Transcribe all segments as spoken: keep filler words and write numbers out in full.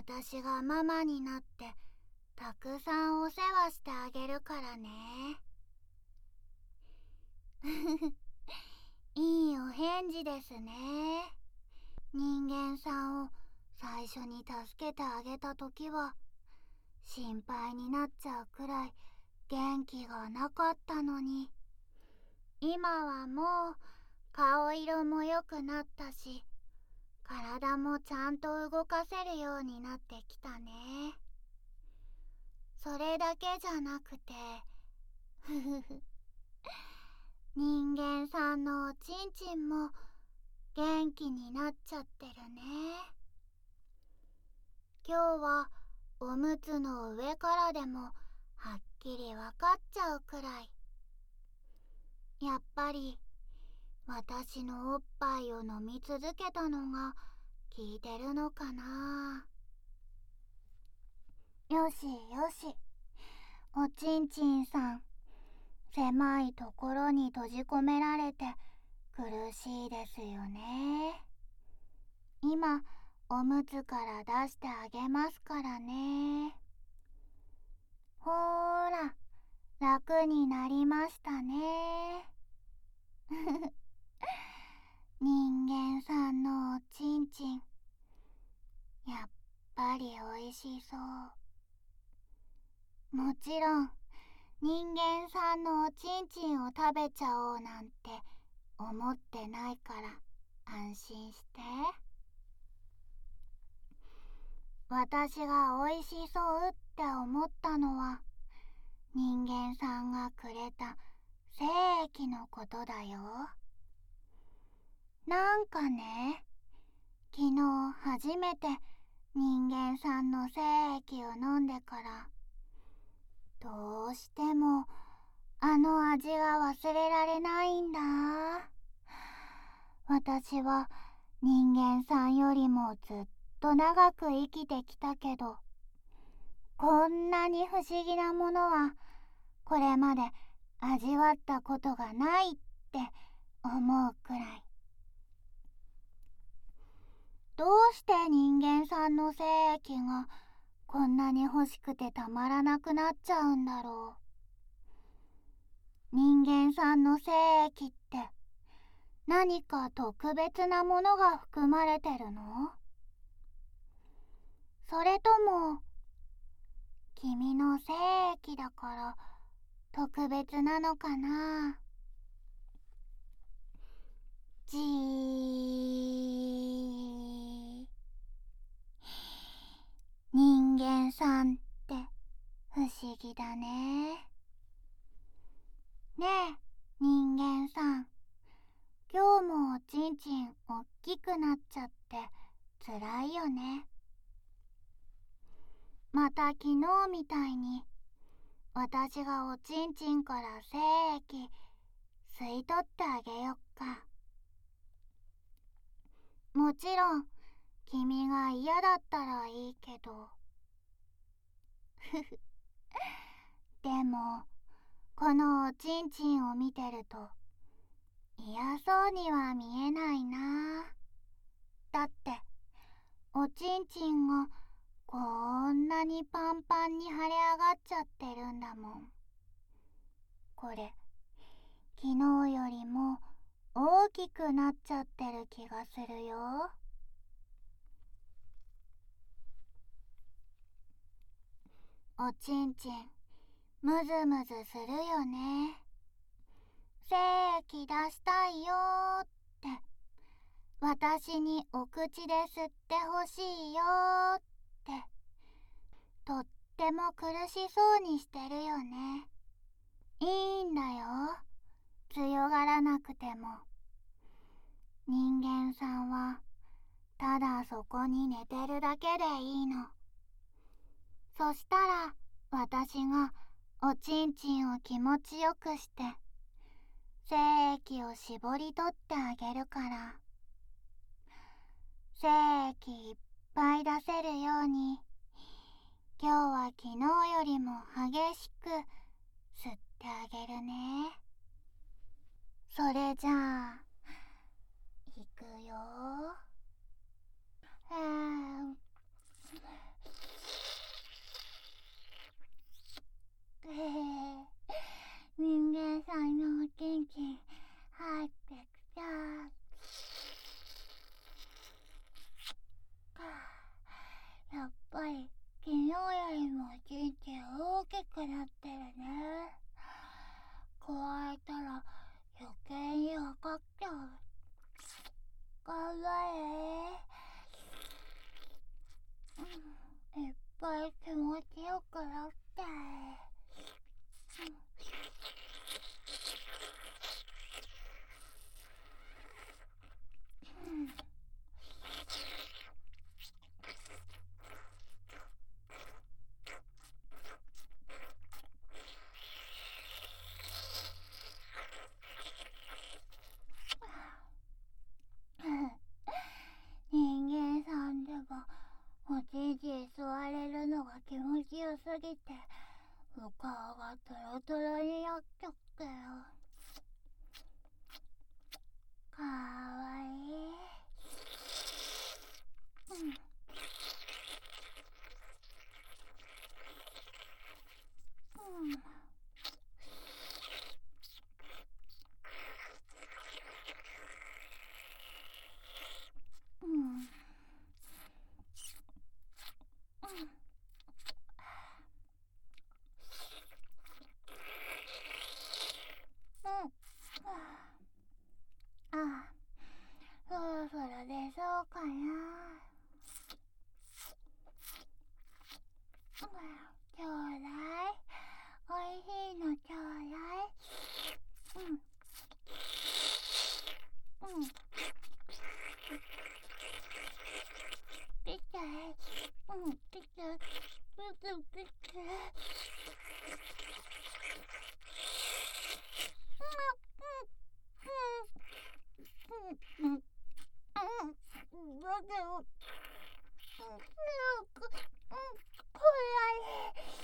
私がママになってたくさんお世話してあげるからね。いいお返事ですね。人間さんを最初に助けてあげた時は心配になっちゃうくらい元気がなかったのに、今はもう顔色も良くなったし、体もちゃんと動かせるようになってきたね。それだけじゃなくて、ふふふ、人間さんのおちんちんも元気になっちゃってるね。今日はおむつの上からでもはっきりわかっちゃうくらい、やっぱり私のおっぱいを飲み続けたのが効いてるのかな。よしよし、おちんちんさん、狭いところに閉じ込められて苦しいですよね。今おむつから出してあげますからね。ほーら、楽になりましたね。人間さんのおちんちん、やっぱりおいしそう。もちろん人間さんのおちんちんを食べちゃおうなんて思ってないから安心して。私がおいしそうって思ったのは人間さんがくれた精液のことだよ。なんかね、昨日初めて人間さんの精液を飲んでからどうしてもあの味が忘れられないんだ。私は人間さんよりもずっと長く生きてきたけど、こんなに不思議なものはこれまで味わったことがないって思うくらい。どうして人間さんの精液がこんなに欲しくてたまらなくなっちゃうんだろう。人間さんの精液って何か特別なものが含まれてるの？それとも君の精液だから特別なのかな？じー。人間さんって不思議だね。ねえ、人間さん。今日もおちんちんおっきくなっちゃってつらいよね。また昨日みたいに私がおちんちんから精液吸い取ってあげよっか。もちろん君が嫌だったらいいけど。ふふ。でもこのおちんちんを見てると嫌そうには見えないな。だっておちんちんがこんなにパンパンに腫れ上がっちゃってるんだもん。これ昨日よりも大きくなっちゃってる気がするよ。おちんちんむずむずするよね。精液出したいよーって私にお口で吸ってほしいよーってとっても苦しそうにしてるよね。いいんだよ、強がらなくても。人間さんはただそこに寝てるだけでいいの。そしたら私がおちんちんを気持ちよくして精液を絞り取ってあげるから、精液いっぱい出せるように今日は昨日よりも激しく吸ってあげるね。それじゃあいくよ。はかっちゃう。頑張れ。うん、いっぱい気持ちよくなって。うんうん人間さんでもおちんちん座れるのが気持ちよすぎてお顔がトロトロになっちゃったよ。かわいい。うんうんうんうんうんああ、そろそろ出そうかな。ちょうだい。おいしいのちょうだい。うんうんできたい。うんできたい。うんできたい。うんうんうんうんだけど、なんか、うん、こらえ。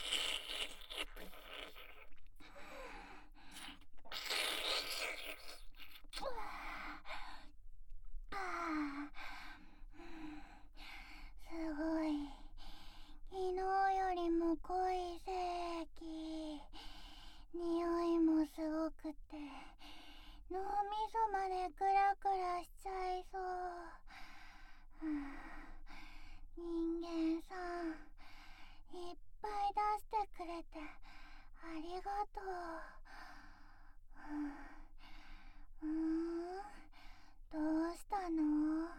ああ、すごい。昨日よりも濃い精液。匂いもすごくて、脳みそまでクラクラしちゃいそう。人間さん、いっぱい出してくれてありがとう。うーん、どうしたの？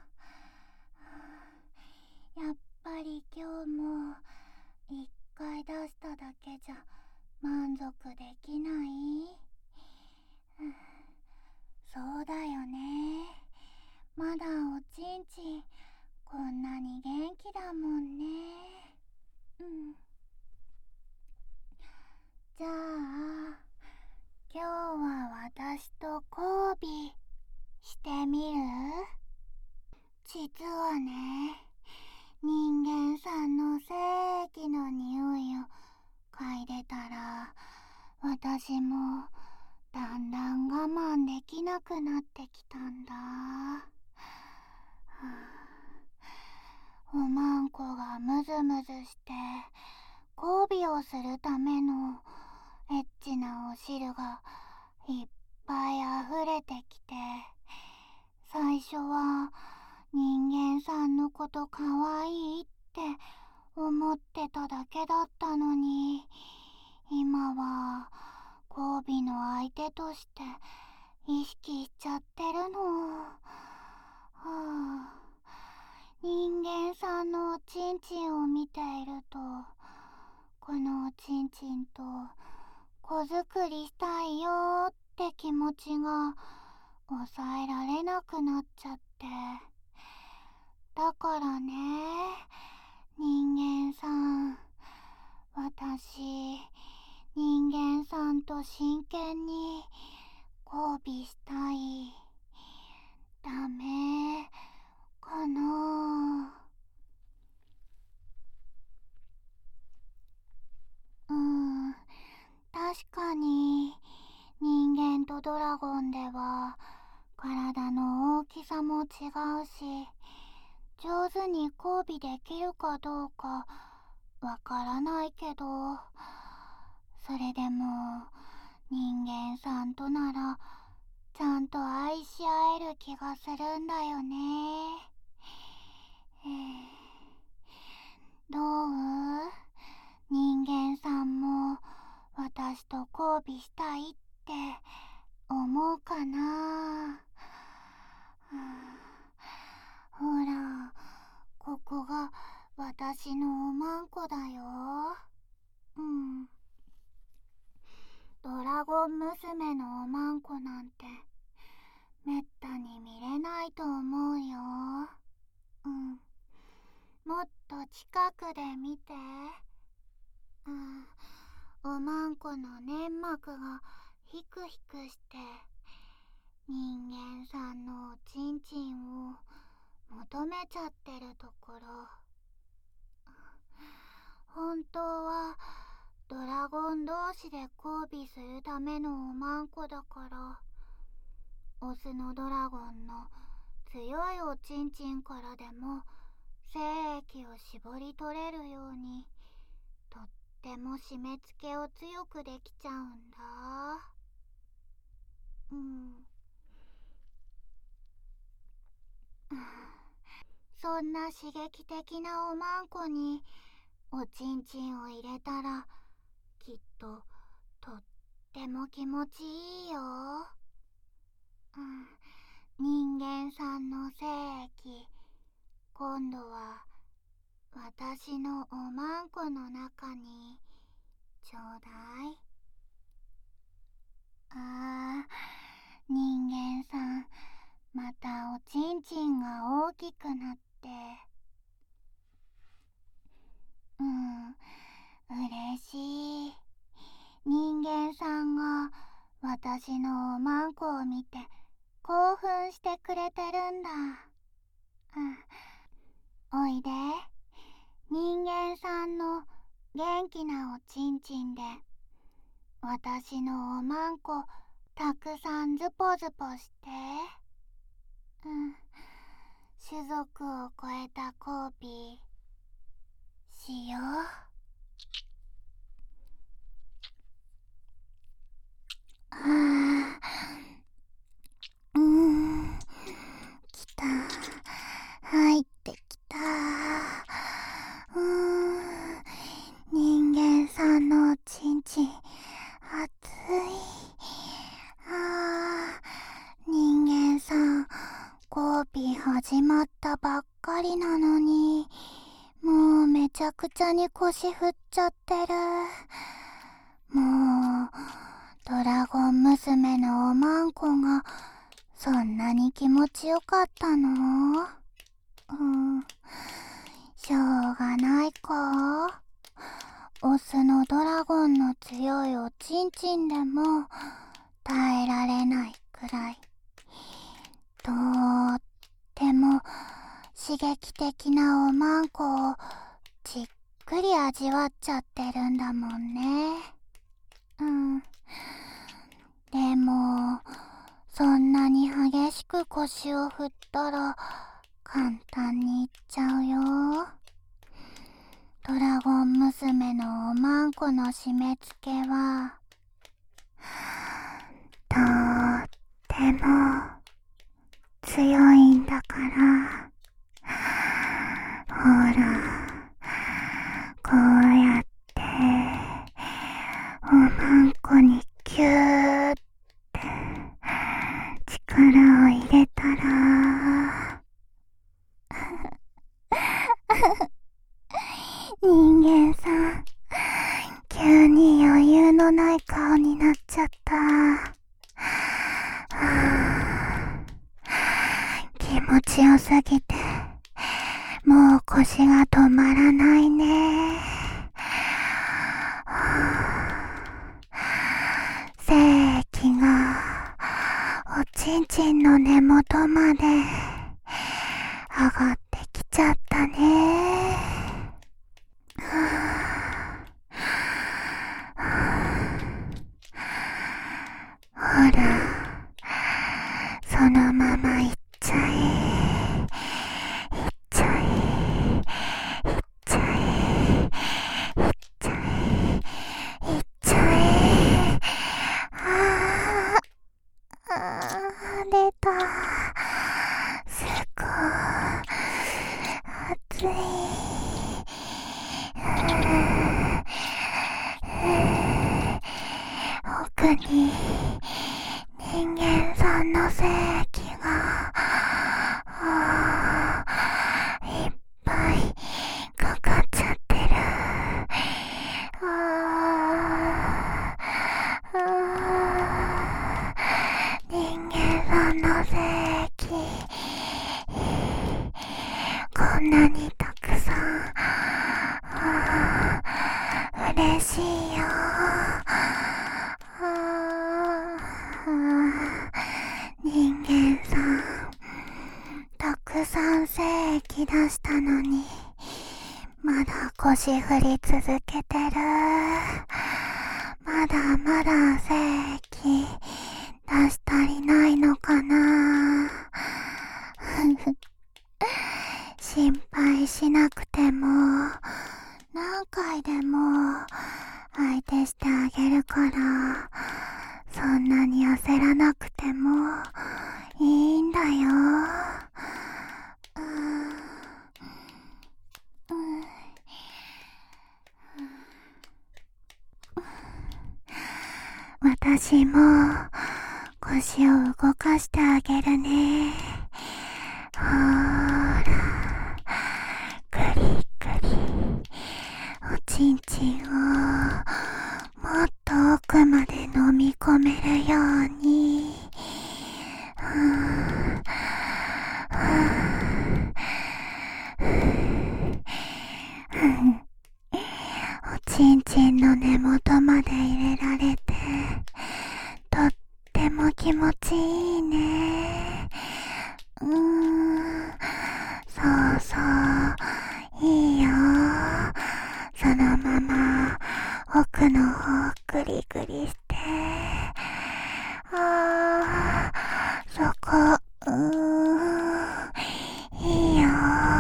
やっぱり今日もいっかい出しただけじゃ満足できない？そうだよね。まだおちんちんこんなに元気だもんね。うん。じゃあ今日は私と交尾してみる？実はね、人間さんの精液の匂いを嗅いでたら私もだんだん我慢できなくなってきたんだ。はあ、おまんこがムズムズして交尾をするためのエッチなお汁がいっぱい溢れてきて、最初は人間さんのことかわいいって思ってただけだったのに、今は交尾の相手として意識しちゃってるの。はあ、人間さんのおちんちんを見ていると、このおちんちんと子作りしたいよーって気持ちが抑えられなくなっちゃって、だからね、人間さん、私人間さんと真剣に交尾したい。ダメかな？うん、確かに人間とドラゴンでは体の大きさも違うし、上手に交尾できるかどうかわからないけど、それでも人間さんとならちゃんと愛し合える気がするんだよね。どう？人間さんも私と交尾したいって思うかな。ほら、ここが私のおまんこだよ。うん。ドラゴン娘のおまんこなんてめったに見れないと思うよ。うん。もっと近くで見て。うん。おまんこの粘膜がヒクヒクして人間さんのおちんちんを求めちゃってるところ。本当はドラゴン同士で交尾するためのおまんこだから、オスのドラゴンの強いおちんちんからでも精液を絞り取れるようにとっても締め付けを強くできちゃうんだ。うん。そんな刺激的なおまんこにおちんちんを入れたらきっととっても気持ちいいよ。うん、人間さんの精液、今度は私のおまんこの中にちょうだい。あー、人間さん、またおちんちんが大きくなって、うん、嬉しい。人間さんが私のおまんこを見て興奮してくれてるんだ。うん、おいで。人間さんの元気なおちんちんで私のおまんこたくさんズポズポして。うん、種族を超えた交尾しよう。はあ、うーん、きた。入ってきた。うーん、人間さんのおちんちん、熱い。あー、人間さん、交尾始まったばっかりなのに、もうめちゃくちゃに腰振っちゃってる。もう、ドラゴン娘のおまんこがそんなに気持ちよかったの？うん、しょうがないか。オスのドラゴンの強いおちんちんでも耐えられないくらい、とっても刺激的なおまんこをじっくり味わっちゃってるんだもんね。うん。でも、そんなに激しく腰を振ったら簡単にいっちゃうよ。ドラゴン娘のおまんこの締め付けはとっても強いんだから。ほら、こうやっておまんこにキューって力を入れたら人間さん、急に余裕のない顔になっちゃった。はあ、気持ちよすぎてもう腰が止まらないね。精液がおちんちんの根元まで上がってきちゃったね。ほら、そのままいっちゃえ。いっちゃえ。いっちゃえ。いっちゃえ。いっちゃえ。あー、あー、出た。すごい。熱い。奥に人精液こんなにたくさん、あー嬉しいよ。あー人間さんたくさん精液出したのにまだ腰振り続けてる。まだまだ精液出し足りないのかな。心配しなくても何回でも相手してあげるから、そんなに焦らなくてもいいんだよ。うーんうん私も腰を動かしてあげるね。ほーら、くりくりおちんちんをもっと奥まで飲み込めるように。ふーふーおちんちんの根元まで入れられてとっても気持ちいいね。うーんそうそういいよ。そのまま奥の方グリグリして、あーそこうーんいいよ。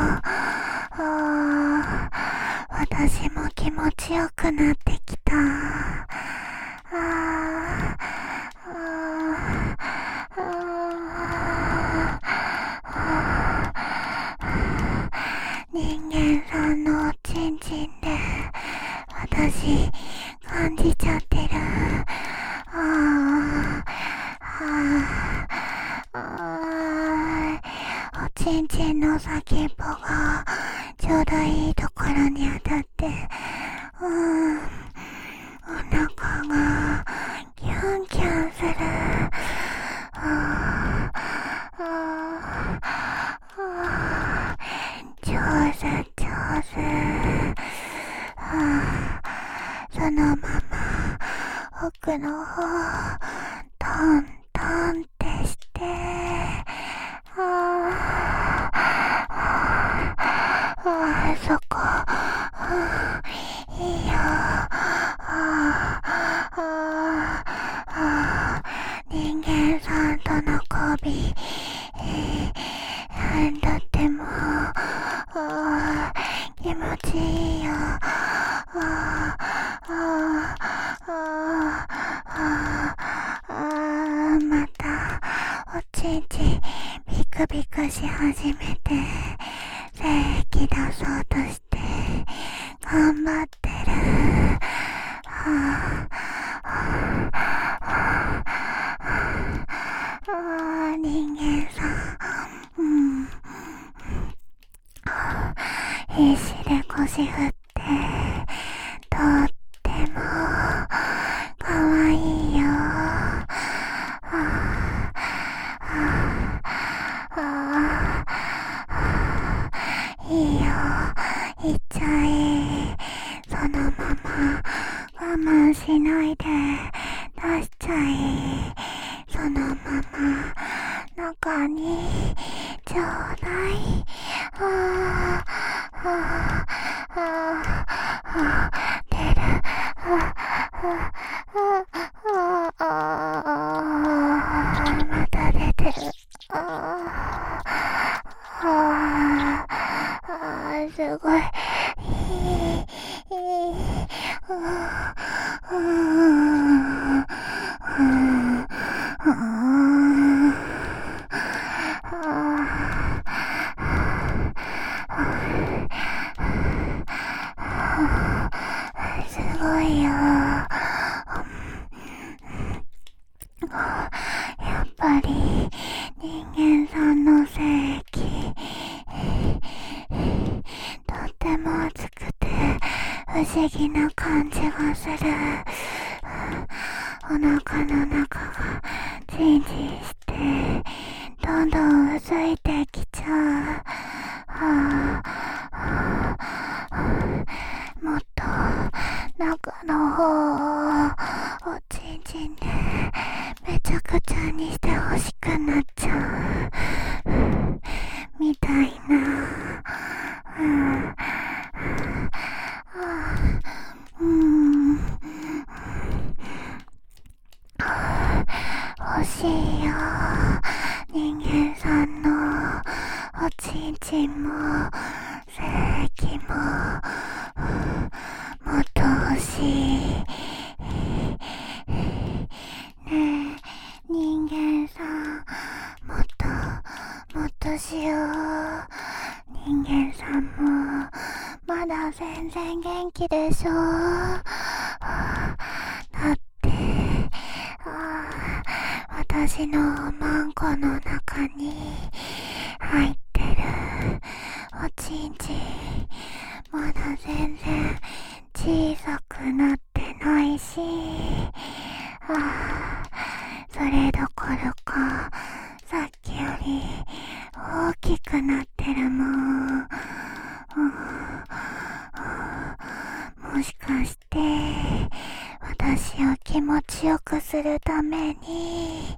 あー私も気持ちよくなってきた。あーあーあー人間さんのおちんちんで私感じちゃってる。あーあーあーおちんちんの先っぽがちょうどいいところに当たって、うーんお腹がキュンキュンする。あーあーあー上手上手。あーそのまま奥の方トントンってして、あーあーそこ、あーいいよ。あーあーあー人間さんとの交尾、えー、とってもあー気持ちいいよ。あーあーあーあーあーまたおちんちんビクビクし始めて精液出そうとして頑張ってる。はああー人間さん、うん、必死で腰振ってとってもかわいいよ。ああああいいよ、いっちゃえ。そのまま我慢しないで出しちゃえ。そのまま中にちょうだい。ああああああ出る。あああああまた出てる。ああああすごい。いいいいあああすごいよ。やっぱり人間さんの精液とっても熱くて不思議な感じがする。お腹の中がジンジンしてどんどん薄いてきちゃう。はあ、もっと中の方をおちんちんでめちゃくちゃにしてほしくなっちゃうみたいな。うん、欲しいよ。人間さんのおちんちんも精液ももっと欲しい。ねえ人間さん、もっともっとしよう。人間さんもまだ全然元気でしょ。だって私のマンコの中に入ってるおちんちん、まだ全然小さくなってないし、あそれどころかさっきより大きくなってるもん。もしかして私を気持ちよくするために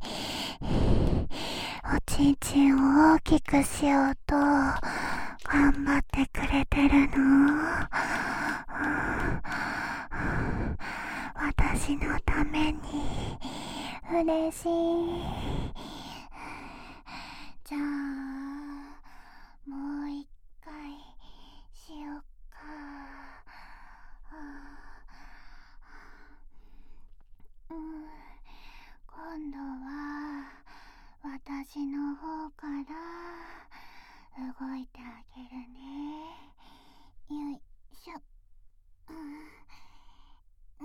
おちんちんを大きくしようと頑張ってくれてるの？私のために嬉しい。じゃあもう一回しよっか。うん、今度は私の方から動いてあげるね。よいしょ。うん、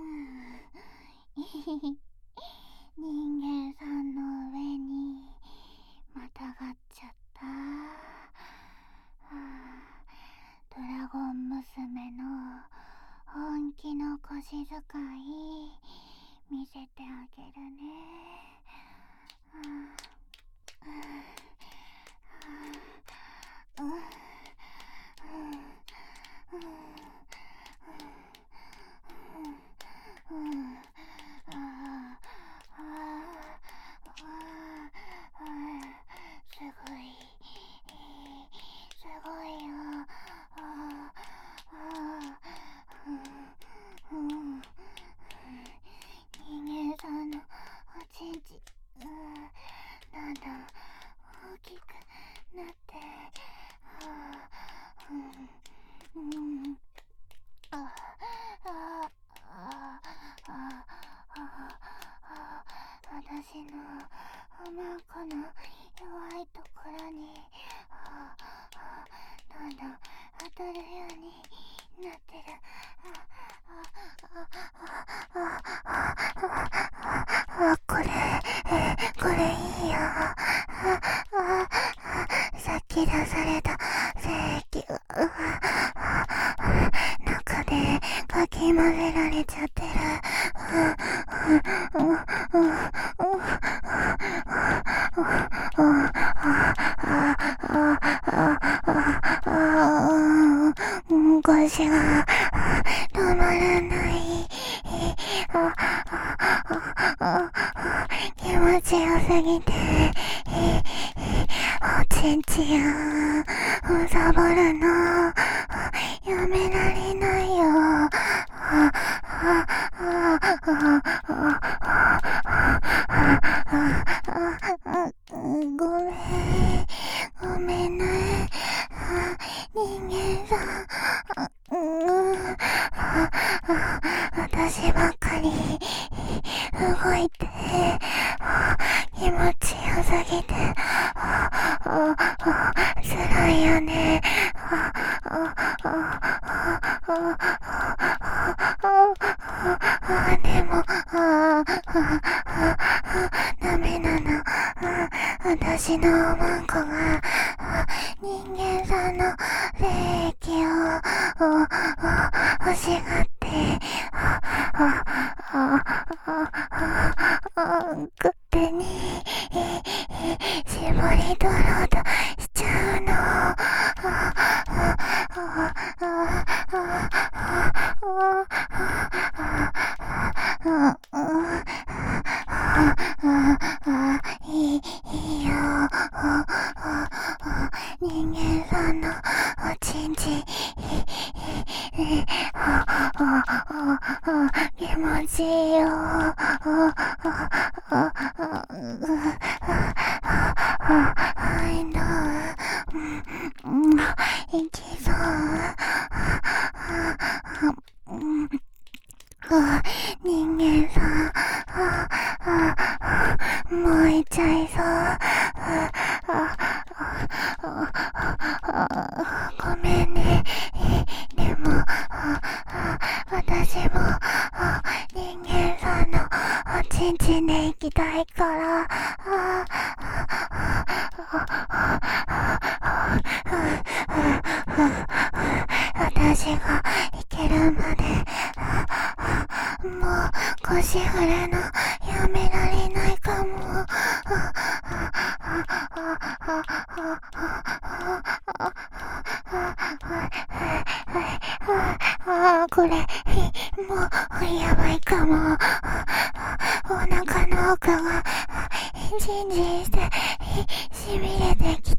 人間さんの上にまたがっちゃった。ドラゴン娘の本気の腰使い見せてあげるね。すごいすごいよ。人間さんのおちんちん、なんだ大きくなって、私のおまんこの弱いところにどんどん当たるようになってる。あ、これ、これいいよ。さっき出された精液が中でかき混ぜられちゃってる。腰が止まらない。気持ちよすぎておちんちんをサボるのやめられないよ。ごめんごめんね人間さん。私ばっかり動いて気持ちよすぎて辛いよね。でもダメなの。私のおまんこが人間さんの精液を欲しがって勝手に絞りに取ろうとしちゃうの。いい、いいよ。人間さんのおちんちん気持ちいいよ。はいの、いきそう。人間さん、燃えちゃいそう。ごめんね。でも私も人間さんのおちんちんで行きたいから。私が行けるまでもう腰振るのやめられないかも。これもうやばいかも。お腹の奥がジンジンしてしびれてきた。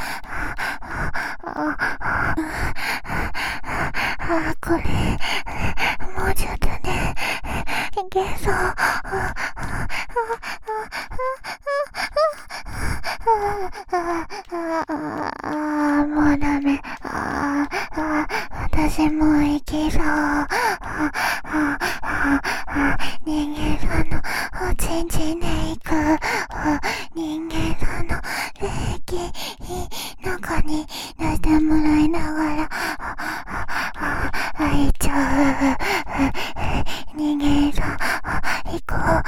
これもうちょっとでいけそう。もうダメ。私もういけそう。人間さんのおちんちんで行く。人間さんの霊気中に出してもらいながら開いちゃう。人間さん行こう。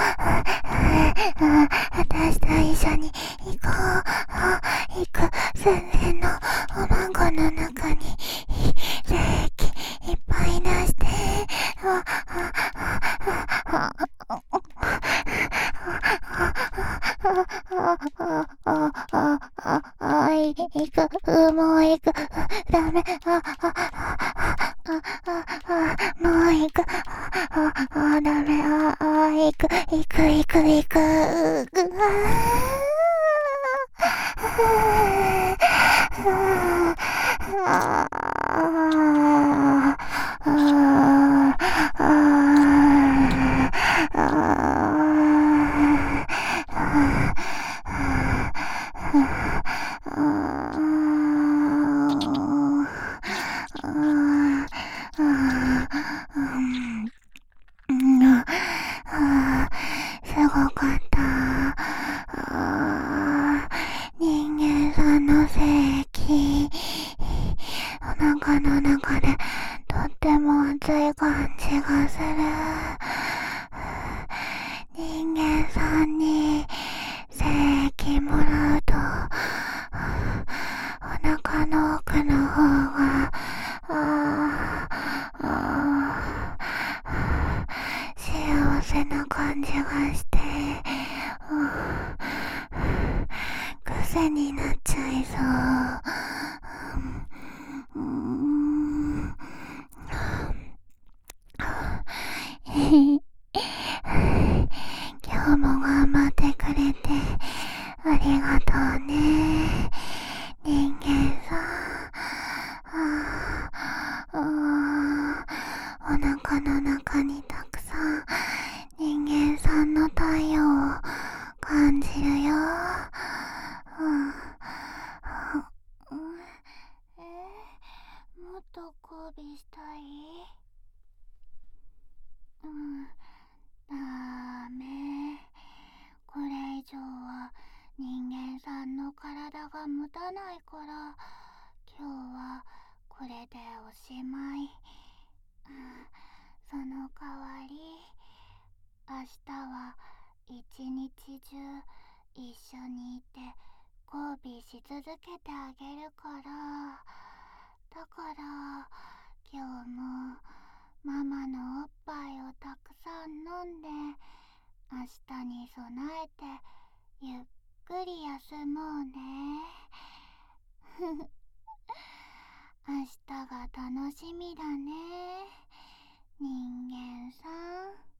私と一緒に行こう。行く寸前のおまんこの中に霊気いっぱい出して行く、もう行く、ダメ、もう行く、ダメ、行く、行く、行く、行く、すごかった。人間さんの性器、お腹の中でとっても熱い感じがする。人間さんに性器もらうとお腹の奥の方が幸せな感じがして、癖になっちゃいそう。うーん今日も頑張ってくれてありがとうね、人間さん。お腹の中にたくさん人間さんの太陽を感じるよ。えー、もっと交尾したい？うん、ダメ。これ以上は人間さんの体が持たないから、今日はこれでおしまい。うん、その代わり明日は一日中一緒にいて交尾し続けてあげるから。だから今日もママのおっぱいをたくさん飲んで、明日に備えてゆっくり休もうね。明日が楽しみだね、人間さん。